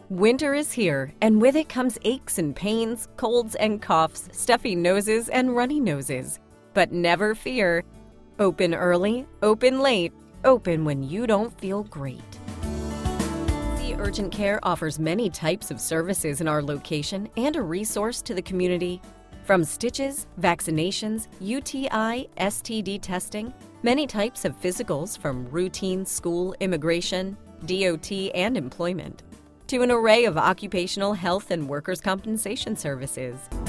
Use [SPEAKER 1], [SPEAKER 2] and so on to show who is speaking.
[SPEAKER 1] Winter is here, and with it comes aches and pains, colds and coughs, stuffy noses and runny noses. But never fear. Open early, open late, open when you don't feel great. Urgent Care offers many types of services in our location and a resource to the community. From stitches, vaccinations, UTI, STD testing, many types of physicals from routine school, immigration, DOT, and employment, to an array of occupational health and workers' compensation services.